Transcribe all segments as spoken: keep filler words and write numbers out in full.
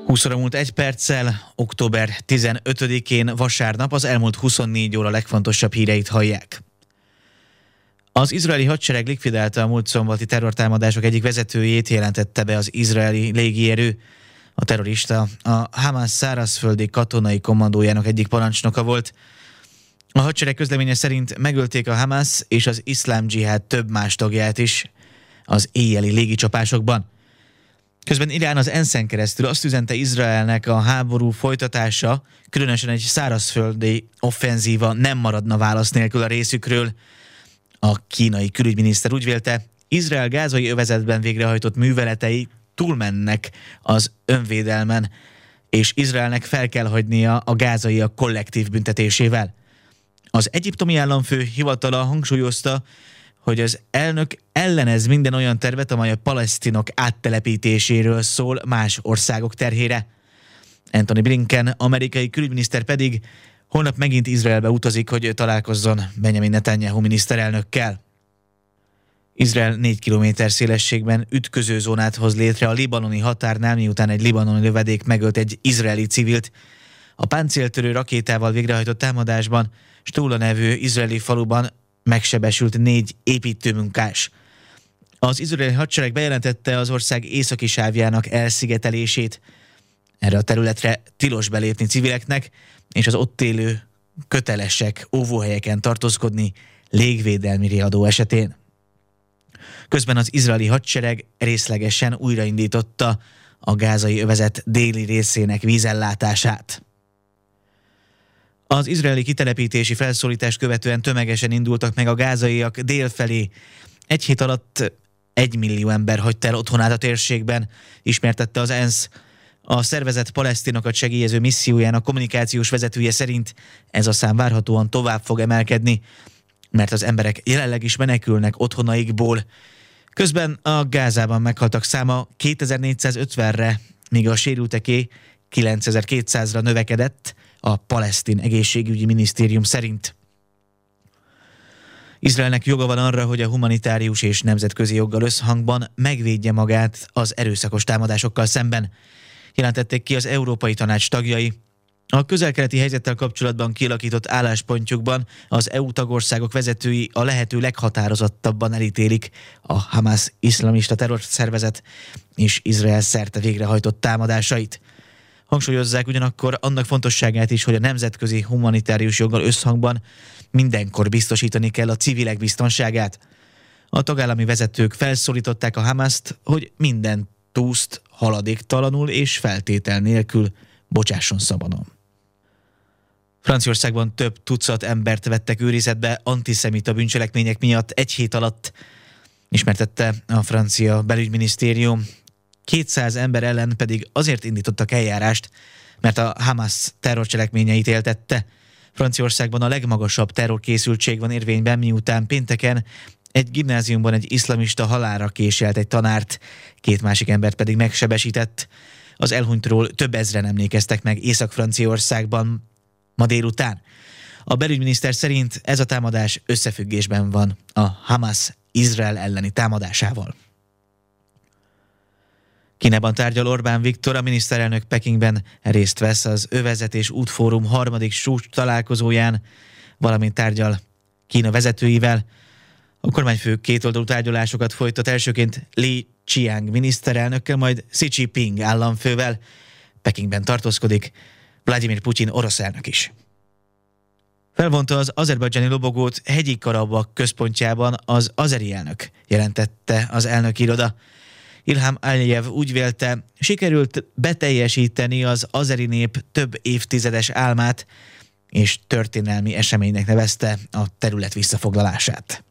húsz óra múlt egy perccel, október tizenötödikén vasárnap az elmúlt huszonnégy óra legfontosabb híreit hallják. Az izraeli hadsereg likvidálta a múlt szombati terrortámadások egyik vezetőjét, jelentette be az izraeli légierő. A terrorista a Hamas szárazföldi katonai kommandójának egyik parancsnoka volt. A hadsereg közleménye szerint megölték a Hamas és az iszlám dzsihád több más tagját is az éjjeli légicsapásokban. Közben Irán az ENSZ-en keresztül azt üzente Izraelnek, a háború folytatása, különösen egy szárazföldi offenzíva nem maradna válasz nélkül a részükről. A kínai külügyminiszter úgy vélte, Izrael gázai övezetben végrehajtott műveletei túlmennek az önvédelmen, és Izraelnek fel kell hagynia a gázaiak kollektív büntetésével. Az egyiptomi államfő hivatala hangsúlyozta, hogy az elnök ellenez minden olyan tervet, amely a palesztinok áttelepítéséről szól más országok terhére. Antony Blinken, amerikai külügyminiszter pedig holnap megint Izraelbe utazik, hogy találkozzon Benjamin Netanyahu miniszterelnökkel. Izrael négy kilométer szélességben ütközőzónát hoz létre a libanoni határnál, miután egy libanoni lövedék megölt egy izraeli civilt. A páncéltörő rakétával végrehajtott támadásban Stula nevű izraeli faluban megsebesült négy építőmunkás. Az izraeli hadsereg bejelentette az ország északi sávjának elszigetelését. Erre a területre tilos belépni civileknek, és az ott élő kötelesek óvóhelyeken tartózkodni légvédelmi riadó esetén. Közben az izraeli hadsereg részlegesen újraindította a gázai övezet déli részének vízellátását. Az izraeli kitelepítési felszólítást követően tömegesen indultak meg a gázaiak dél felé. Egy hét alatt egy millió ember hagyta el otthonát a térségben, ismertette az ENSZ. A szervezet palesztinokat segélyező missziójának kommunikációs vezetője szerint ez a szám várhatóan tovább fog emelkedni, mert az emberek jelenleg is menekülnek otthonaikból. Közben a Gázában meghaltak száma kétezer-négyszázötvenre, míg a sérülteké kilencezer-kétszázra növekedett a palesztin egészségügyi minisztérium szerint. Izraelnek joga van arra, hogy a humanitárius és nemzetközi joggal összhangban megvédje magát az erőszakos támadásokkal szemben, jelentették ki az Európai Tanács tagjai. A közel-keleti helyzettel kapcsolatban kialakított álláspontjukban az é u tagországok vezetői a lehető leghatározottabban elítélik a Hamas iszlamista terrorszervezet és Izrael szerte végrehajtott támadásait. Hangsúlyozzák ugyanakkor annak fontosságát is, hogy a nemzetközi humanitárius joggal összhangban mindenkor biztosítani kell a civilek biztonságát. A tagállami vezetők felszólították a Hamaszt, hogy minden túszt haladéktalanul és feltétel nélkül bocsásson szabadon. Franciaországban több tucat embert vettek őrizetbe antiszemita bűncselekmények miatt egy hét alatt, ismertette a francia belügyminisztérium. kétszáz ember ellen pedig azért indítottak eljárást, mert a Hamas terrorcselekményeit éltette. Franciaországban a legmagasabb terrorkészültség van érvényben, miután pénteken egy gimnáziumban egy iszlamista halálra késelt egy tanárt, két másik embert pedig megsebesített. Az elhunytról több ezren emlékeztek meg Észak-Franciaországban ma délután. A belügyminiszter szerint ez a támadás összefüggésben van a Hamas Izrael elleni támadásával. Kínában tárgyal Orbán Viktor, a miniszterelnök Pekingben részt vesz az Övezet és Útfórum harmadik csúcs találkozóján, valamint tárgyal Kína vezetőivel. A kormányfő kétoldalú tárgyalásokat folytat elsőként Li Qiang miniszterelnökkel, majd Xi Jinping államfővel. Pekingben tartózkodik Vladimir Putyin orosz elnök is. Felvonta az azerbajdzsáni lobogót Hegyi Karabakh központjában az azeri elnök, jelentette az elnök iroda. Ilham Aliyev úgy vélte, sikerült beteljesíteni az azeri nép több évtizedes álmát, és történelmi eseménynek nevezte a terület visszafoglalását.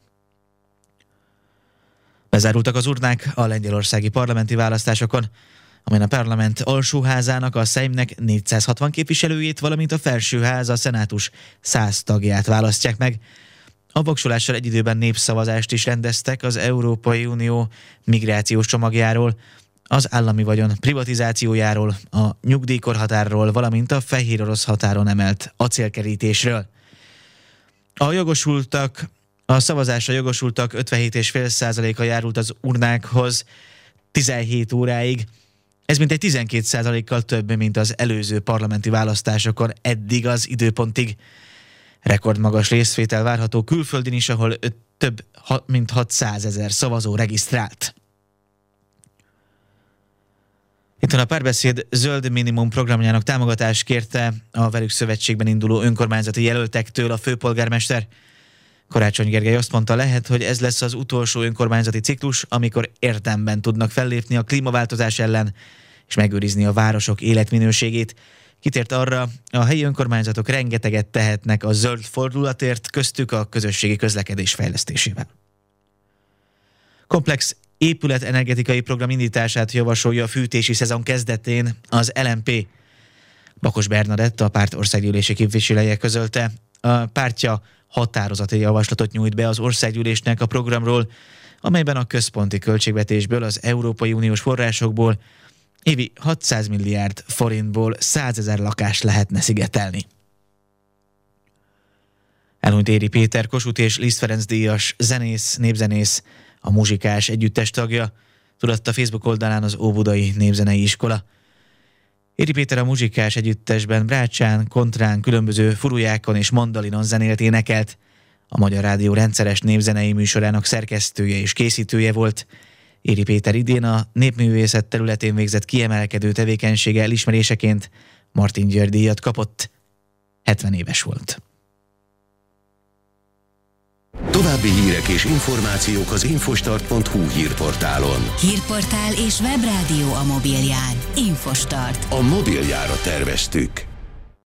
Bezárultak az urnák a lengyelországi parlamenti választásokon, amelyen a parlament alsóházának, a Szejmnek négyszázhatvan képviselőjét, valamint a felsőház, a szenátus száz tagját választják meg. A voksolással egy időben népszavazást is rendeztek az Európai Unió migrációs csomagjáról, az állami vagyon privatizációjáról, a nyugdíjkorhatárról, valamint a fehér orosz határon emelt acélkerítésről. A jogosultak, a szavazásra jogosultak ötvenhét egész öt százaléka járult az urnákhoz tizenhét óráig. Ez mintegy tizenkét százalékkal több, mint az előző parlamenti választásokon eddig az időpontig. Rekordmagas részvétel várható külföldön is, ahol több mint hatszázezer szavazó regisztrált. Itt a Párbeszéd zöld minimum programjának támogatást kérte a velük szövetségben induló önkormányzati jelöltektől a főpolgármester. Karácsony Gergely azt mondta, lehet, hogy ez lesz az utolsó önkormányzati ciklus, amikor érdemben tudnak fellépni a klímaváltozás ellen, és megőrizni a városok életminőségét. Kitért arra, a helyi önkormányzatok rengeteget tehetnek a zöld fordulatért, köztük a közösségi közlekedés fejlesztésével. Komplex épületenergetikai program indítását javasolja a fűtési szezon kezdetén az el em pé. Bakos Bernadett, a párt országgyűlési képviselője közölte, a pártja határozati javaslatot nyújt be az országgyűlésnek a programról, amelyben a központi költségvetésből, az Európai Uniós forrásokból évi hatszáz milliárd forintból százezer lakást lehetne szigetelni. Elhunyt Éri Péter, Kossuth és Liszt Ferenc díjas zenész, népzenész, a Muzsikás együttes tagja, tudatta Facebook oldalán az Óbudai Népzenei Iskola. Éri Péter a Muzsikás együttesben brácsán, kontrán, különböző furujákon és mandalinon zenélt, énekelt. A Magyar Rádió rendszeres népzenei műsorának szerkesztője és készítője volt. Éri Péter idén a népművészet területén végzett kiemelkedő tevékenysége elismeréseként Martin György díjat kapott. hetven éves volt. További hírek és információk az infostart pont hu hírportálon. Hírportál és webrádió a mobilján. Infostart. A mobiljára terveztük.